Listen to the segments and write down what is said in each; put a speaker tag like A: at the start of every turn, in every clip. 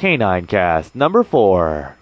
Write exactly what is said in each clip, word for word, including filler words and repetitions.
A: Canine Cast number four.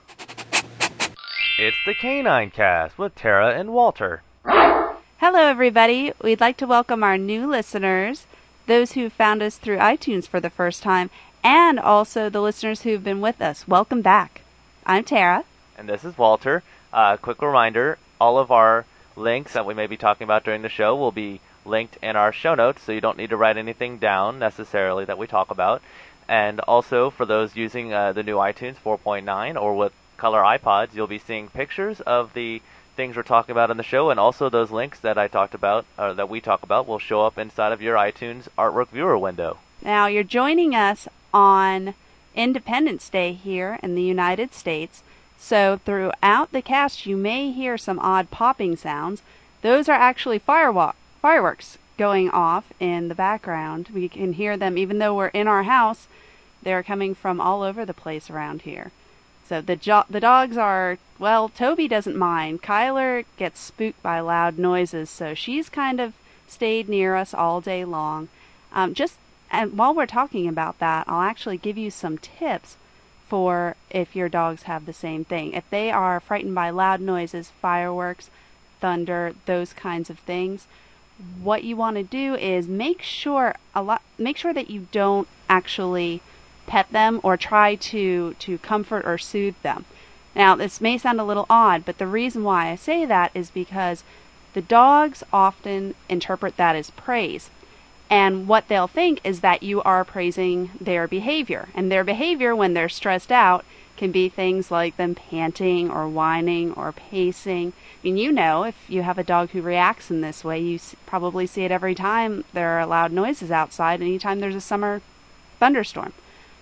A: It's the Canine Cast with Tara and Walter.
B: Hello, everybody. We'd like to welcome our new listeners, those who found us through iTunes for the first time, and also the listeners who've been with us. Welcome back. I'm Tara.
A: And this is Walter. Uh, quick reminder, all of our links that we may be talking about during the show will be linked in our show notes, so you don't need to write anything down necessarily that we talk about. And also, for those using uh, the new iTunes four point nine or with color iPods, you'll be seeing pictures of the things we're talking about on the show, and also those links that I talked about, or that we talk about, will show up inside of your iTunes artwork viewer window.
B: Now, you're joining us on Independence Day here in the United States, so throughout the cast you may hear some odd popping sounds. Those are actually firewa- fireworks going off in the background. We can hear them even though we're in our house. They're coming from all over the place around here. So the jo- the dogs are, well, Toby doesn't mind. Kyler gets spooked by loud noises, so she's kind of stayed near us all day long. Um, just and while we're talking about that, I'll actually give you some tips for if your dogs have the same thing. If they are frightened by loud noises, fireworks, thunder, those kinds of things, what you want to do is make sure a lot make sure that you don't actually pet them or try to to comfort or soothe them. Now, this may sound a little odd, but the reason why I say that is because the dogs often interpret that as praise. And what they'll think is that you are praising their behavior. And their behavior when they're stressed out can be things like them panting or whining or pacing. I mean, you know, if you have a dog who reacts in this way, you probably see it every time there are loud noises outside, anytime there's a summer thunderstorm.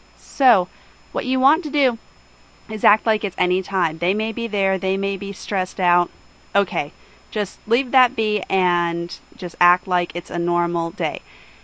B: So, what you want to do is act like it's any time. They may be there, they may be stressed out. Okay, just leave that be and just act like it's a normal day.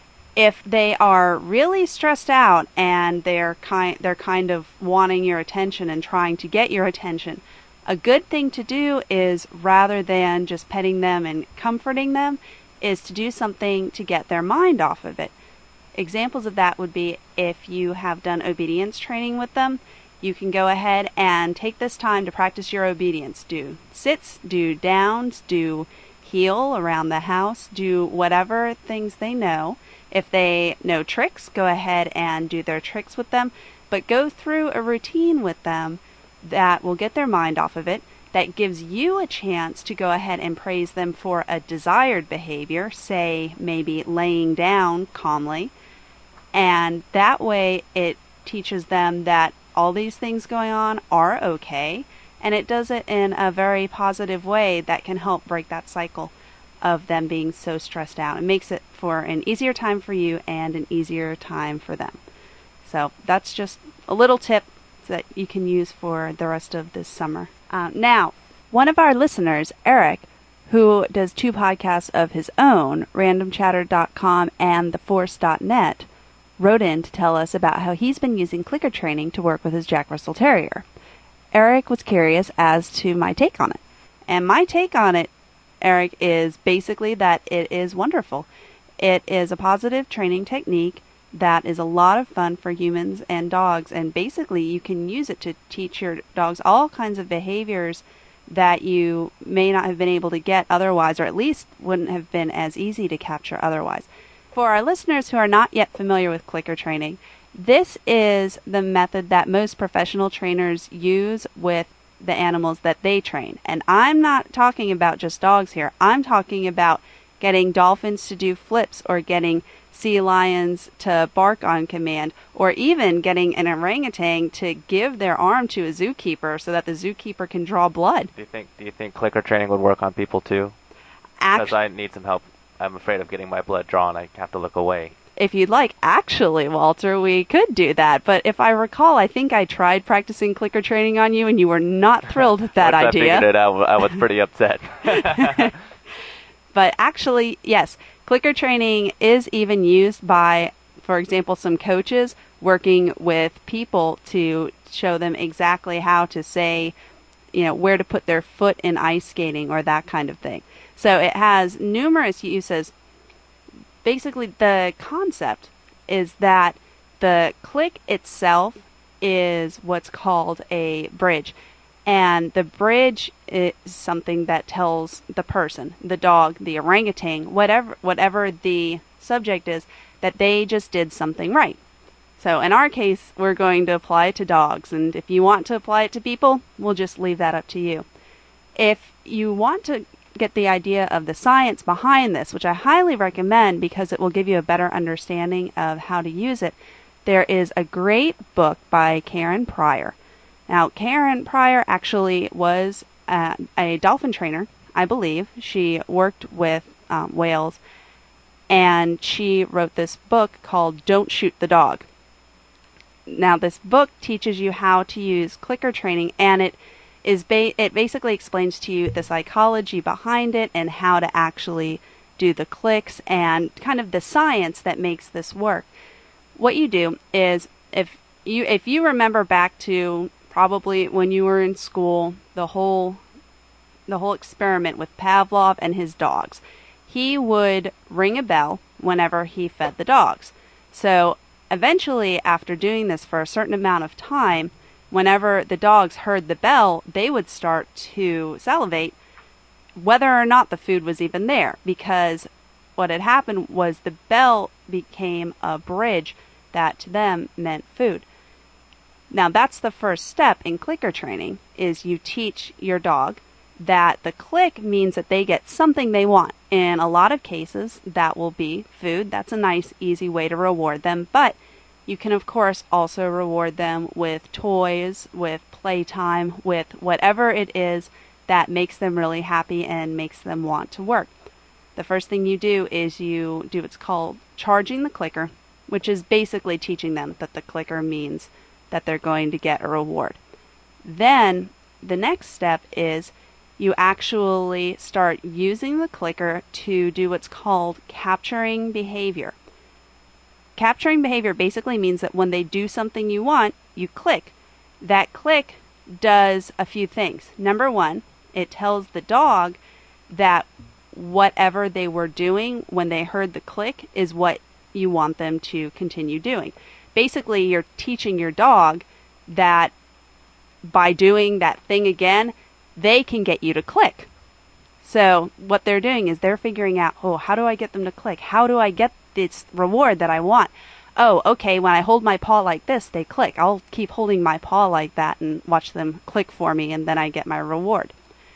B: If they are really stressed out and they're kind they're kind of wanting your attention and trying to get your attention, a good thing to do is, rather than just petting them and comforting them, is to do something to get their mind off of it. Examples of that would be if you have done obedience training with them, you can go ahead and take this time to practice your obedience. Do sits, do downs, do heel around the house, do whatever things they know. If they know tricks, go ahead and do their tricks with them, but go through a routine with them that will get their mind off of it, that gives you a chance to go ahead and praise them for a desired behavior, say maybe laying down calmly. And that way it teaches them that all these things going on are okay, and it does it in a very positive way that can help break that cycle of them being so stressed out. It makes it for an easier time for you and an easier time for them. So that's just a little tip that you can use for the rest of this summer. Uh, now, one of our listeners, Eric, who does two podcasts of his own, random chatter dot com and the force dot net, wrote in to tell us about how he's been using clicker training to work with his Jack Russell Terrier. Eric was curious as to my take on it. And my take on it, Eric, is basically that it is wonderful. It is a positive training technique that is a lot of fun for humans and dogs, and basically you can use it to teach your dogs all kinds of behaviors that you may not have been able to get otherwise, or at least wouldn't have been as easy to capture otherwise. For our listeners who are not yet familiar with clicker training, this is the method that most professional trainers use with the animals that they train. And I'm not talking about just dogs here. I'm talking about getting dolphins to do flips, or getting sea lions to bark on command, or even getting an orangutan to give their arm to a zookeeper so that the zookeeper can draw blood.
A: Do you think do you think clicker training would work on people too? Because I need some help. I'm afraid of getting my blood drawn. I have to look away.
B: If you'd like, actually, Walter, we could do that. But if I recall, I think I tried practicing clicker training on you, and you were not thrilled with that
A: Once
B: idea.
A: I figured it out, I was pretty upset.
B: But actually, yes, clicker training is even used by, for example, some coaches working with people to show them exactly how to say, you know, where to put their foot in ice skating or that kind of thing. So it has numerous uses. Basically, the concept is that the click itself is what's called a bridge. And the bridge is something that tells the person, the dog, the orangutan, whatever whatever the subject is, that they just did something right. So in our case, we're going to apply it to dogs. And if you want to apply it to people, we'll just leave that up to you. If you want to get the idea of the science behind this, which I highly recommend because it will give you a better understanding of how to use it, there is a great book by Karen Pryor. Now, Karen Pryor actually was uh, a dolphin trainer, I believe. She worked with um, whales, and she wrote this book called Don't Shoot the Dog. Now, this book teaches you how to use clicker training, and it is ba- it basically explains to you the psychology behind it and how to actually do the clicks and kind of the science that makes this work. What you do is, if you if you remember back to probably when you were in school, the whole the whole experiment with Pavlov and his dogs. He would ring a bell whenever he fed the dogs. So eventually, after doing this for a certain amount of time, whenever the dogs heard the bell, they would start to salivate whether or not the food was even there, because what had happened was the bell became a bridge that to them meant food. Now, that's the first step in clicker training, is you teach your dog that the click means that they get something they want. In a lot of cases, that will be food. That's a nice, easy way to reward them. But you can, of course, also reward them with toys, with playtime, with whatever it is that makes them really happy and makes them want to work. The first thing you do is you do what's called charging the clicker, which is basically teaching them that the clicker means that they're going to get a reward. Then the next step is you actually start using the clicker to do what's called capturing behavior. Capturing behavior basically means that when they do something you want, you click. That click does a few things. Number one, it tells the dog that whatever they were doing when they heard the click is what you want them to continue doing. Basically, you're teaching your dog that by doing that thing again, they can get you to click. So what they're doing is they're figuring out, oh, how do I get them to click? How do I get this reward that I want? Oh, okay, when I hold my paw like this, they click. I'll keep holding my paw like that and watch them click for me, and then I get my reward.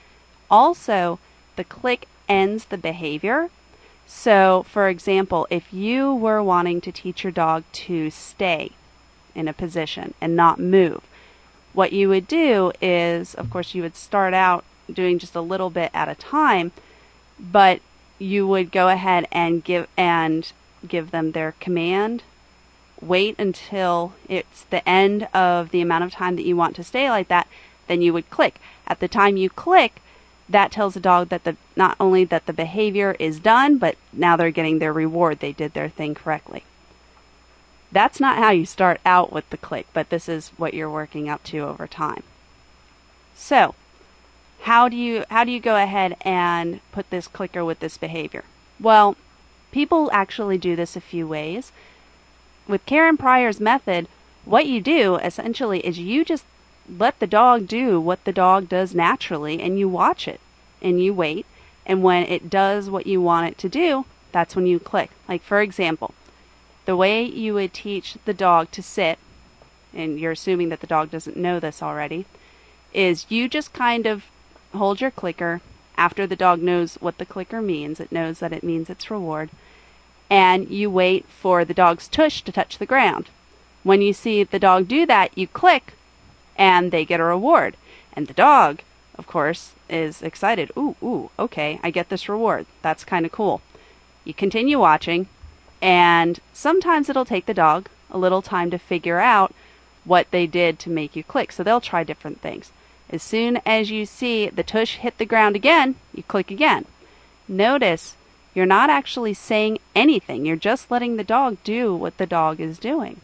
B: Also, the click ends the behavior. So, for example, if you were wanting to teach your dog to stay in a position and not move, what you would do is, of course, you would start out doing just a little bit at a time, but you would go ahead and give and give them their command. Wait until it's the end of the amount of time that you want to stay like that, then you would click. At the time you click, that tells the dog that the not only that the behavior is done, but now they're getting their reward. They did their thing correctly. That's not how you start out with the click, but this is what you're working up to over time. So, how do you how do you go ahead and put this clicker with this behavior? Well, people actually do this a few ways. With Karen Pryor's method, what you do essentially is you just let the dog do what the dog does naturally, and you watch it and you wait, and when it does what you want it to do, that's when you click. Like, for example, the way you would teach the dog to sit, and you're assuming that the dog doesn't know this already, is you just kind of hold your clicker after the dog knows what the clicker means. It knows that it means its reward, and you wait for the dog's tush to touch the ground. When you see the dog do that, you click, and they get a reward. And the dog, of course, is excited. Ooh, ooh, okay, I get this reward. That's kind of cool. You continue watching, and sometimes it'll take the dog a little time to figure out what they did to make you click. So they'll try different things. As soon as you see the tush hit the ground again, you click again. Notice you're not actually saying anything. You're just letting the dog do what the dog is doing.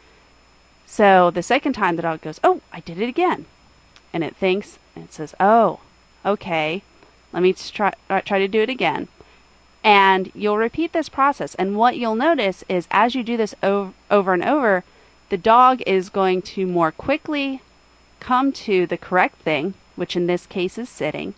B: So the second time the dog goes, oh, I did it again. And it thinks, and it says, oh, okay, let me try, try to do it again. And you'll repeat this process. And what you'll notice is as you do this over, over and over, the dog is going to more quickly come to the correct thing, which in this case is sitting,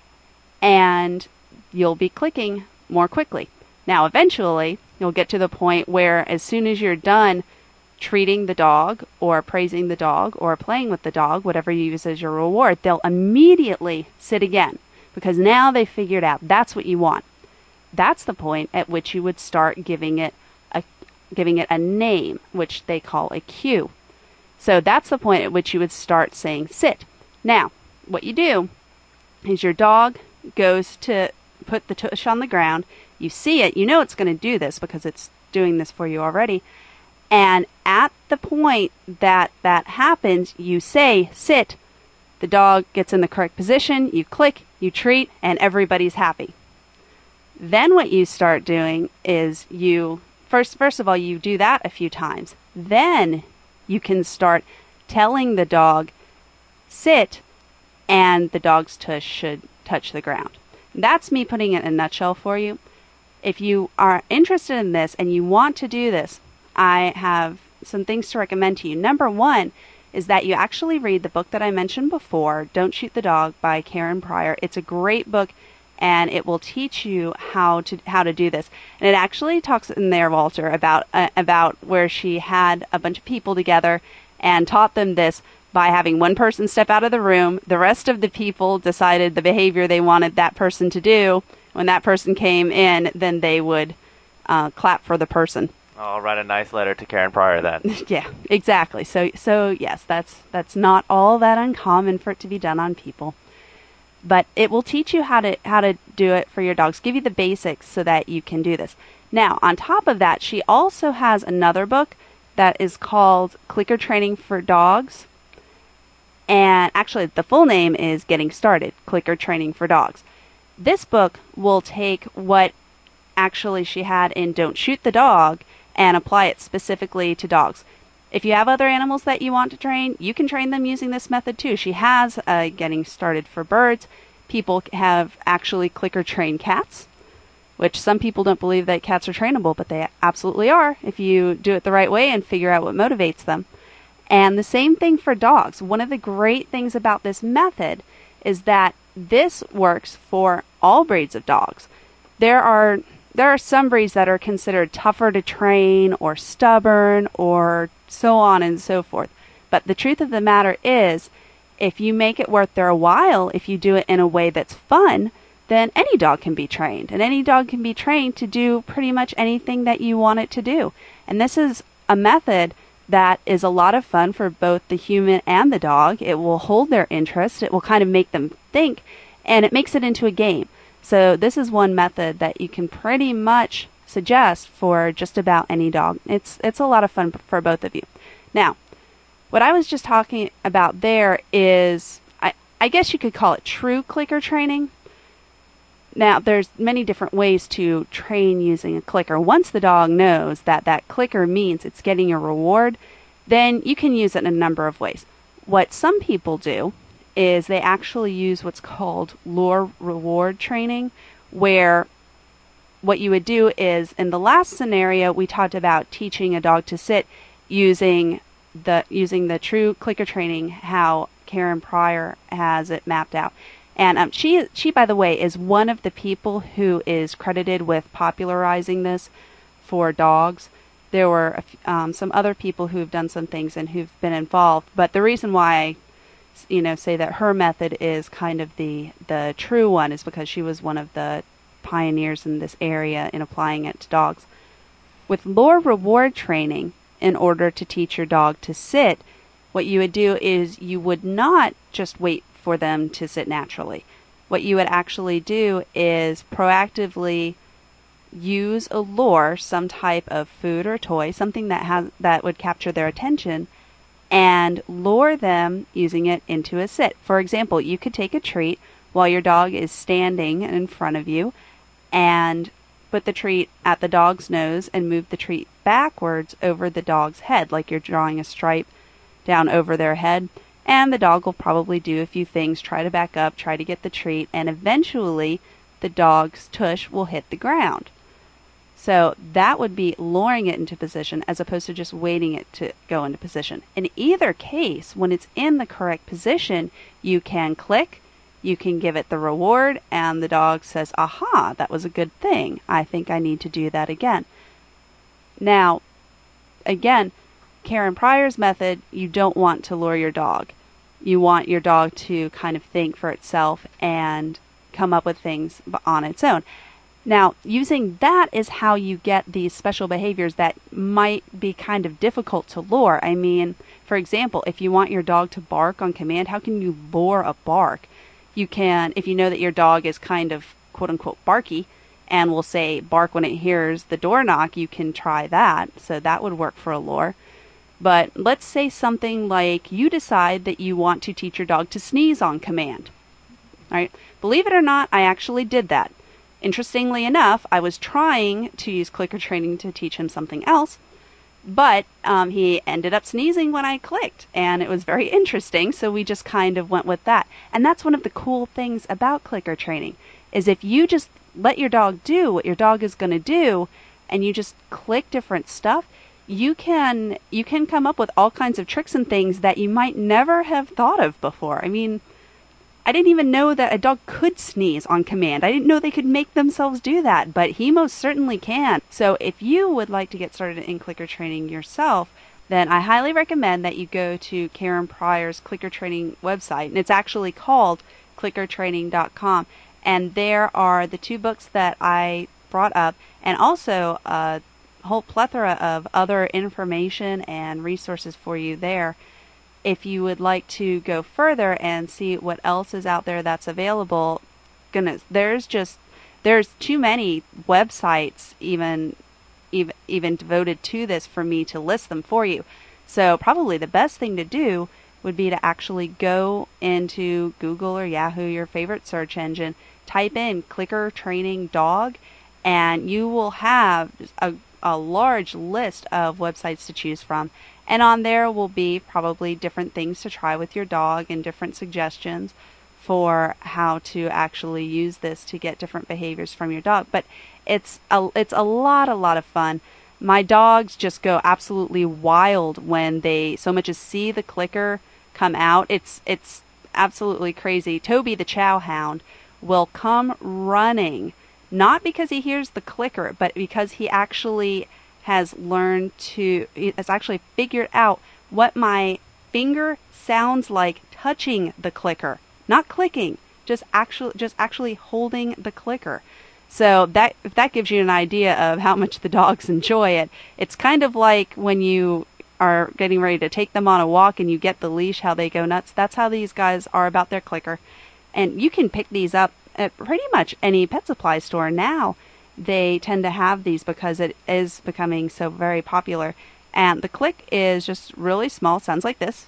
B: and you'll be clicking more quickly. Now, eventually, you'll get to the point where as soon as you're done treating the dog or praising the dog or playing with the dog, whatever you use as your reward, they'll immediately sit again because now they figured out that's what you want. That's the point at which you would start giving it a giving it a name, which they call a cue. So that's the point at which you would start saying sit. Now, what you do is your dog goes to put the tush on the ground. You see it. You know it's going to do this because it's doing this for you already. And at the point that that happens, you say sit. The dog gets in the correct position. You click, you treat, and everybody's happy. Then what you start doing is you, first, first of all, you do that a few times. Then you can start telling the dog, sit, and the dog's tush should touch the ground. That's me putting it in a nutshell for you. If you are interested in this and you want to do this, I have some things to recommend to you. Number one is that you actually read the book that I mentioned before, Don't Shoot the Dog by Karen Pryor. It's a great book, and it will teach you how to how to do this. And it actually talks in there, Walter, about uh, about where she had a bunch of people together and taught them this by having one person step out of the room. The rest of the people decided the behavior they wanted that person to do. When that person came in, then they would uh, clap for the person.
A: I'll write a nice letter to Karen Pryor then.
B: Yeah, exactly. So, so yes, that's that's not all that uncommon for it to be done on people. But it will teach you how to how to do it for your dogs, give you the basics so that you can do this. Now, on top of that, she also has another book that is called Clicker Training for Dogs. And actually, the full name is Getting Started, Clicker Training for Dogs. This book will take what actually she had in Don't Shoot the Dog and apply it specifically to dogs. If you have other animals that you want to train, you can train them using this method too. She has uh, Getting Started for Birds. People have actually clicker trained cats, which some people don't believe that cats are trainable, but they absolutely are if you do it the right way and figure out what motivates them. And the same thing for dogs. One of the great things about this method is that this works for all breeds of dogs. There are there are some breeds that are considered tougher to train or stubborn or so on and so forth. But the truth of the matter is, if you make it worth their while, if you do it in a way that's fun, then any dog can be trained. And any dog can be trained to do pretty much anything that you want it to do. And this is a method that is a lot of fun for both the human and the dog. It will hold their interest. It will kind of make them think, and it makes it into a game. So this is one method that you can pretty much suggest for just about any dog. It's it's a lot of fun for both of you. Now, what I was just talking about there is, I, I guess you could call it true clicker training. Now, there's many different ways to train using a clicker. Once the dog knows that that clicker means it's getting a reward, then you can use it in a number of ways. What some people do is they actually use what's called lure reward training, where what you would do is, in the last scenario, we talked about teaching a dog to sit using the using the true clicker training, how Karen Pryor has it mapped out. And um, she, she, by the way, is one of the people who is credited with popularizing this for dogs. There were um, some other people who've done some things and who've been involved. But the reason why I, you know, say that her method is kind of the the true one is because she was one of the pioneers in this area in applying it to dogs. With lure reward training, in order to teach your dog to sit, what you would do is you would not just wait for them to sit naturally. What you would actually do is proactively use a lure, some type of food or toy, something that has that would capture their attention, and lure them using it into a sit. For example, you could take a treat while your dog is standing in front of you and put the treat at the dog's nose and move the treat backwards over the dog's head, like you're drawing a stripe down over their head. And the dog will probably do a few things, try to back up, try to get the treat, and eventually the dog's tush will hit the ground. So that would be luring it into position as opposed to just waiting it to go into position. In either case, when it's in the correct position, you can click, you can give it the reward, and the dog says, aha, that was a good thing. I think I need to do that again. Now, again, Karen Pryor's method, you don't want to lure your dog. You want your dog to kind of think for itself and come up with things on its own. Now, using that is how you get these special behaviors that might be kind of difficult to lure. I mean, for example, if you want your dog to bark on command, how can you lure a bark? You can, if you know that your dog is kind of quote-unquote barky and will say bark when it hears the door knock, you can try that. So that would work for a lure. But let's say something like you decide that you want to teach your dog to sneeze on command. All right. Believe it or not, I actually did that. Interestingly enough, I was trying to use clicker training to teach him something else, but um, he ended up sneezing when I clicked, and it was very interesting, so we just kind of went with that. And that's one of the cool things about clicker training, is if you just let your dog do what your dog is going to do, and you just click different stuff, you can you can come up with all kinds of tricks and things that you might never have thought of before. I mean, I didn't even know that a dog could sneeze on command. I didn't know they could make themselves do that, but he most certainly can. So if you would like to get started in clicker training yourself, then I highly recommend that you go to Karen Pryor's clicker training website, and it's actually called clicker training dot com. And there are the two books that I brought up, and also a whole plethora of other information and resources for you there. If you would like to go further and see what else is out there that's available, goodness, there's just there's too many websites even even even devoted to this for me to list them for you. So probably the best thing to do would be to actually go into Google or Yahoo, your favorite search engine, type in clicker training dog, and you will have a, a large list of websites to choose from. And on there will be probably different things to try with your dog and different suggestions for how to actually use this to get different behaviors from your dog. But it's a, it's a lot, a lot of fun. My dogs just go absolutely wild when they so much as see the clicker come out. It's it's absolutely crazy. Toby, the chow hound, will come running, not because he hears the clicker, but because he actually has learned to, has actually figured out what my finger sounds like touching the clicker, not clicking, just actually, just actually holding the clicker. So that, if that gives you an idea of how much the dogs enjoy it, it's kind of like when you are getting ready to take them on a walk and you get the leash, how they go nuts. That's how these guys are about their clicker. And you can pick these up at pretty much any pet supply store now. They tend to have these because it is becoming so very popular. And the click is just really small, sounds like this.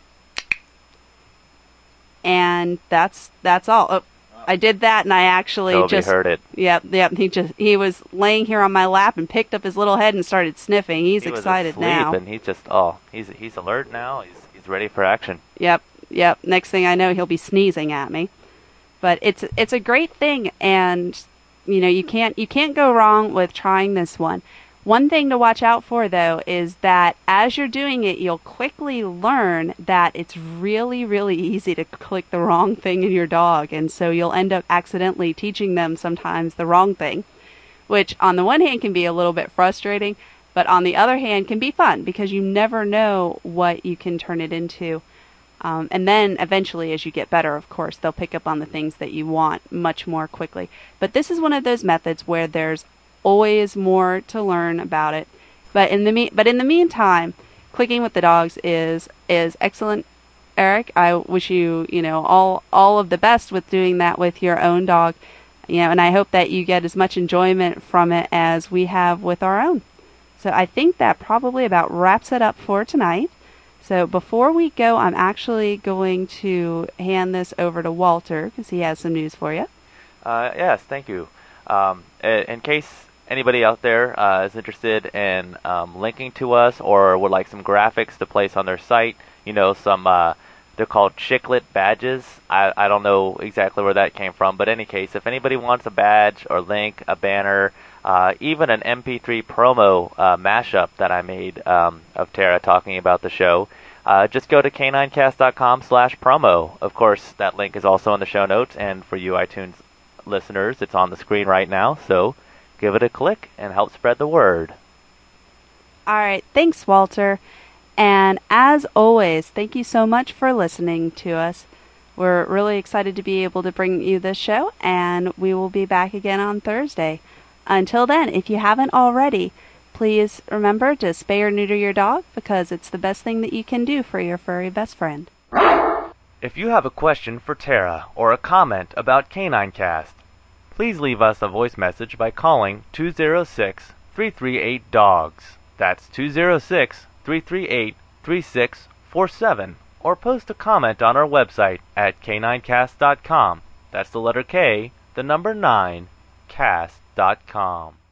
B: And that's that's all. Oh, I did that, and I actually
A: Toby
B: just
A: heard it.
B: Yep, yep. He just he was laying here on my lap and picked up his little head and started sniffing. He's
A: he
B: excited
A: was asleep,
B: now.
A: And he's just oh, he's he's alert now. He's he's ready for action.
B: Yep, yep. Next thing I know, he'll be sneezing at me. But it's it's a great thing, and you know, you can't you can't go wrong with trying this one. One thing to watch out for, though, is that as you're doing it, you'll quickly learn that it's really, really easy to click the wrong thing in your dog, and so you'll end up accidentally teaching them sometimes the wrong thing, which on the one hand can be a little bit frustrating, but on the other hand can be fun because you never know what you can turn it into. Um, and then eventually, as you get better, of course, they'll pick up on the things that you want much more quickly. But this is one of those methods where there's always more to learn about it. But in the me- but in the meantime, clicking with the dogs is is excellent. Eric, I wish you you know all all of the best with doing that with your own dog. You know, and I hope that you get as much enjoyment from it as we have with our own. So I think that probably about wraps it up for tonight. So before we go, I'm actually going to hand this over to Walter because he has some news for you.
A: Uh, yes, thank you. Um, in case anybody out there uh, is interested in um, linking to us or would like some graphics to place on their site, you know, some uh, they're called chiclet badges. I, I don't know exactly where that came from, but in any case, if anybody wants a badge or link, a banner, uh, even an M P three promo uh, mashup that I made um, of Tara talking about the show. Uh, just go to caninecast.com slash promo. Of course, that link is also in the show notes, and for you iTunes listeners, it's on the screen right now, so give it a click and help spread the word.
B: All right, thanks, Walter. And as always, thank you so much for listening to us. We're really excited to be able to bring you this show, and we will be back again on Thursday. Until then, if you haven't already, please remember to spay or neuter your dog, because it's the best thing that you can do for your furry best friend.
A: If you have a question for Tara or a comment about Canine Cast, please leave us a voice message by calling two oh six, three three eight, D O G S. That's two oh six, three three eight, three six four seven. Or post a comment on our website at caninecast dot com. That's the letter K, the number nine, cast dot com.